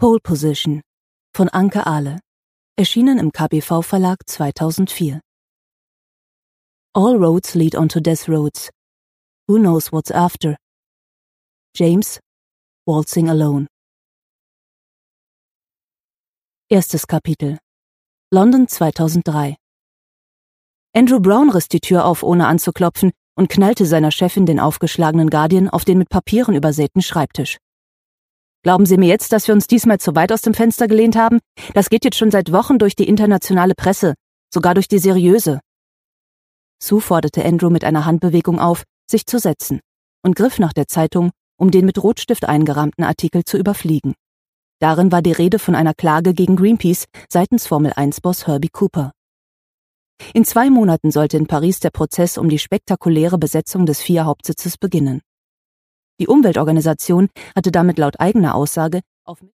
Pole Position von Anke Ahle, erschienen im KBV-Verlag 2004. All roads lead onto death roads. Who knows what's after? James, Waltzing Alone. Erstes Kapitel. London 2003. Andrew Brown riss die Tür auf, ohne anzuklopfen, und knallte seiner Chefin den aufgeschlagenen Guardian auf den mit Papieren übersäten Schreibtisch. »Glauben Sie mir jetzt, dass wir uns diesmal zu weit aus dem Fenster gelehnt haben? Das geht jetzt schon seit Wochen durch die internationale Presse, sogar durch die seriöse.« Sue forderte Andrew mit einer Handbewegung auf, sich zu setzen, und griff nach der Zeitung, um den mit Rotstift eingerahmten Artikel zu überfliegen. Darin war die Rede von einer Klage gegen Greenpeace seitens Formel-1-Boss Herbie Cooper. In 2 Monaten sollte in Paris der Prozess um die spektakuläre Besetzung des FIA-Hauptsitzes beginnen. Die Umweltorganisation hatte damit laut eigener Aussage auf